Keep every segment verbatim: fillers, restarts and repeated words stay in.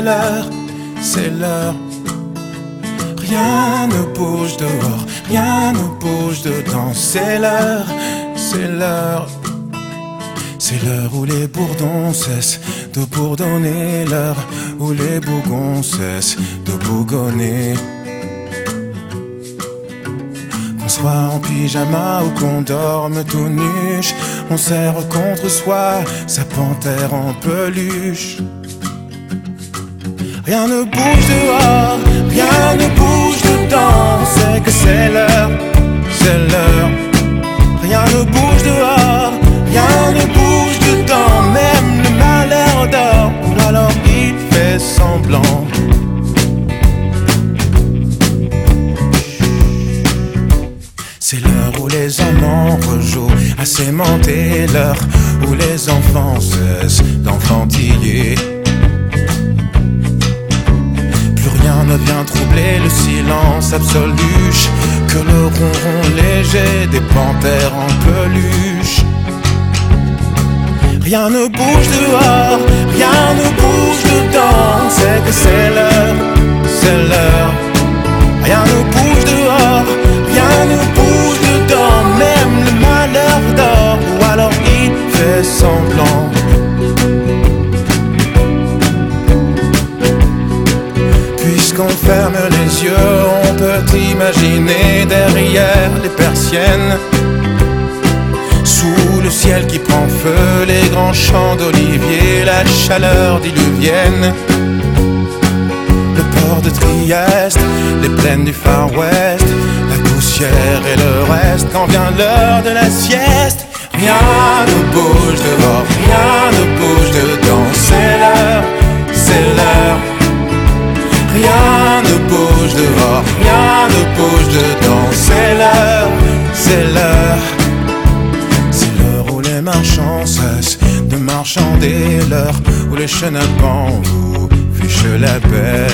l'heure, c'est l'heure. Rien ne bouge dehors, rien ne bouge dedans. C'est l'heure, c'est l'heure. C'est l'heure où les bourdons cessent de bourdonner, l'heure où les bougons cessent de bougonner. Qu'on soit en pyjama ou qu'on dorme tout nu, on serre contre soi sa panthère en peluche. Rien ne bouge dehors, rien ne bouge dedans. C'est que c'est l'heure, c'est l'heure. Rien ne bouge dehors, rien ne bouge dedans. Même le malheur dort, ou alors il fait semblant. C'est l'heure où les amants rejouent à s'aimanter, l'heure où les enfants cessent d'enfantiller. Rien ne vient troubler le silence absolu que le ronron léger des panthères en peluche. Rien ne bouge dehors, rien ne bouge dedans. C'est que c'est l'heure, c'est l'heure. Rien ne bouge dehors, rien ne bouge dedans. Même le malheur dort, ou alors il fait semblant. Puisqu'on ferme les yeux, on peut imaginer derrière les persiennes, sous le ciel qui prend feu, les grands champs d'oliviers, la chaleur diluvienne, le port de Trieste, les plaines du Far West, la poussière et le reste. Quand vient l'heure de la sieste, rien ne bouge dehors, rien ne bouge dedans. C'est l'heure, c'est l'heure. Rien ne bouge dehors, rien ne bouge dedans. C'est l'heure, c'est l'heure. C'est l'heure où les marchands cessent de marchander, l'heure où les chenapans vous fichent la paix.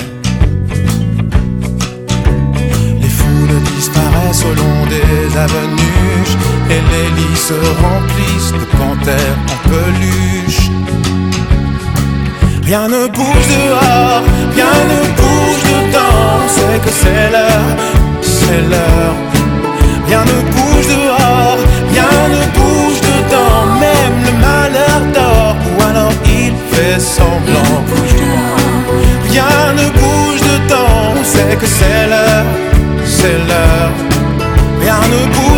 Les foules disparaissent au long des avenues et les lits se remplissent de panthères en peluche. Rien ne bouge dehors, rien ne bouge dedans. C'est que c'est l'heure, c'est l'heure. Rien ne bouge dehors, rien ne bouge dedans. Même le malheur dort, ou alors il fait semblant. Rien ne bouge dedans. C'est que c'est l'heure, c'est l'heure. Rien ne bouge.